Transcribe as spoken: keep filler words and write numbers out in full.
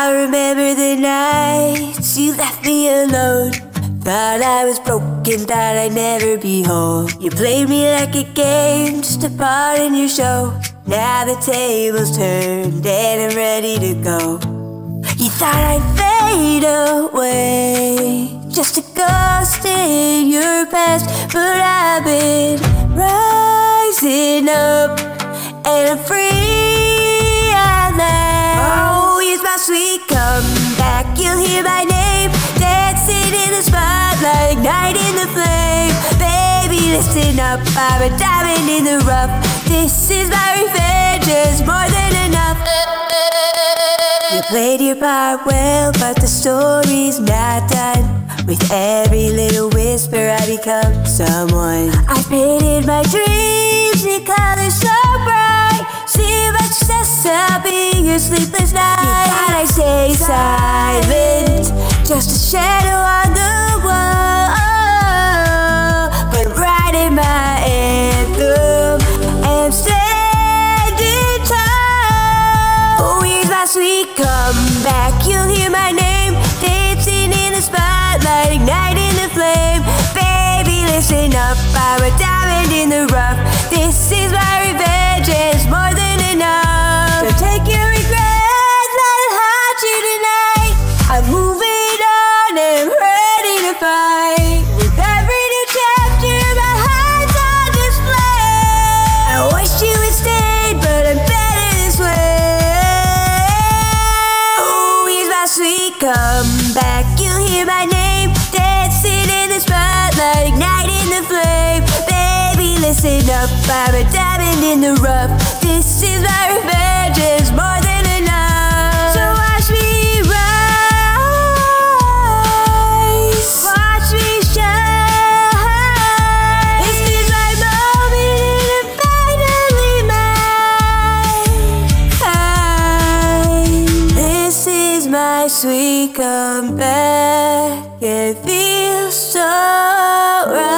I remember the nights you left me alone. Thought I was broken, thought I'd never be whole. You played me like a game, just a part in your show. Now the table's turned and I'm ready to go. You thought I'd fade away, just a ghost in your past. But I've been rising up and I'm free at last. Oh, here's my sweet comeback. You'll hear my name dancing in the spotlight, igniting the flame. Baby, listen up, I'm a diamond in the rough. This is my revenge, it's more than enough. You played your part well, but the story's not done. With every little whisper I become someone. I painted my dreams in colors so bright. See my success, I'll be your sleepless night. You thought I'd stay silent, just a shadow on the wall. But I'm writing my anthem and I'm standing tall. Oh, here's my sweet comeback. You'll hear my name dancing in the spotlight, igniting the flame. Baby, listen up, I'm a diamond in the rough. This is my revenge, it's more than enough. So take your regrets, let it haunt you tonight. I'm moving on and I'm ready to fight. With every new chapter, my heart's on display. I wish you had stayed, but I'm better this way. Oh, here's my sweet comeback. You'll hear my name dancing in the spotlight, igniting the flame. Baby, listen up, I'm a diamond in the rough. This is my revenge, it's more than enough. So watch me rise, watch me shine. This is my moment and I'm finally mine. This is my sweet comeback. It feels so right.